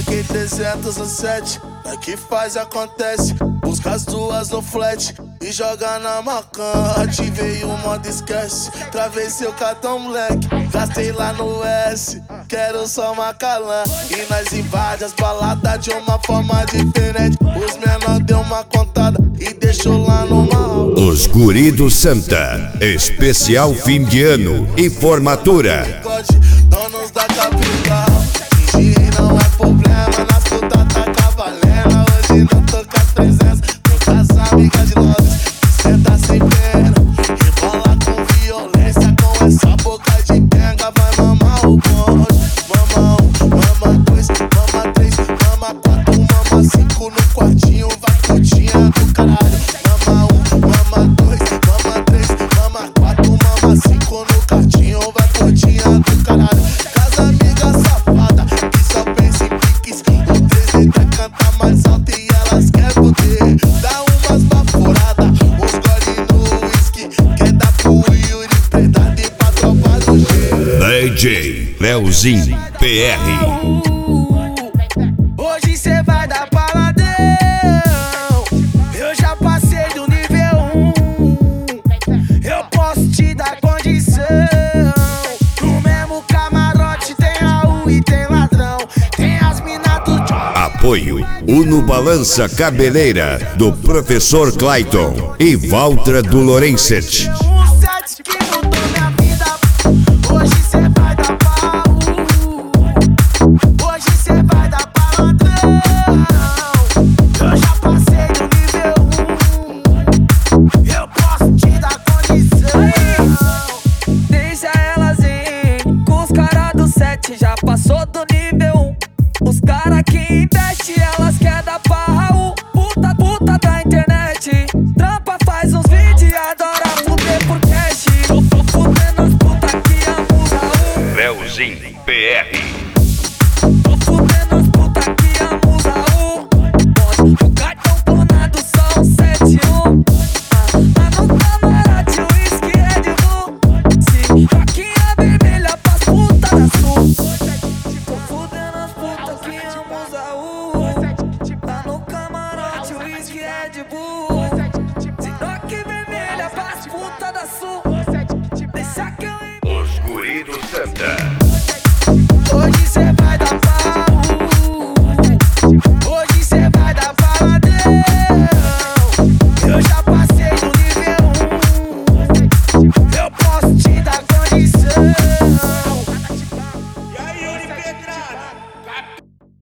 AK 307, é que faz e acontece. Busca as duas no flat e joga na macan. Ativei o modo esquece, travei seu cartão moleque. Gastei lá no S, quero só Macalã. E nós invade as baladas de uma forma diferente. Os menor deu uma contada e deixou lá no mal. Os Guri do Santa, especial fim de ano e formatura. Donos da capital, fingir não é problema. Nas putas tá cavalena. Hoje não tô com as 300, tô com as amigas de Londres. Cê tá sem pena, rebola com violência. Com essa boca de benga vai mamar o bonde. Mama 1, mama 2, mama 3, mama 4, mama 5 no quartinho. Vai putinha do caralho. Mama 1, mama 2, mama 3, mama 4, mama 5 no quartinho. Vai putinha do caralho. Casa amiga safada que só pensa em piques. O 13 vai cantar mais alto e elas querem poder. Dá umas baforadas, uns gole no whisky. Quer dar pro Yuri, verdade pra tropa do G. DJ Leozinho PR. Hoje cê vai dar paladão. Eu já passei do nível 1. Eu posso te dar condição. No mesmo camarote tem Raul e tem ladrão. Tem as minas do Apoio Uno Balança Cabeleira do Professor Clayton e Valtra do Lorenset. um set que mudou minha vida. Hoje cê vai dar pau. Hoje cê vai dar paladão. Eu já passei do nível 1. Eu posso te dar condição. Deixa elas ir com os caras do 7. Já passou do nível 1. Os caras que investem, elas querem dar pau. Puta da internet. Trampa, faz uns vídeos e adora fuder por cash. Tô fudendo as putas que amam o Raul. Leozinho PR. Tô fudendo as putas que amam o Raul. O cartão clonado só um 71. Lá no camarote o whisky Red Bull. Se faquinha vermelha pras putas da sul. Tô fudendo as putas que amam o Raul. Lá no camarote o whisky Red Bull. Se toque vermelha pras putas da sul. Deixa que eu Os Guri do Santa. hoje cê vai dar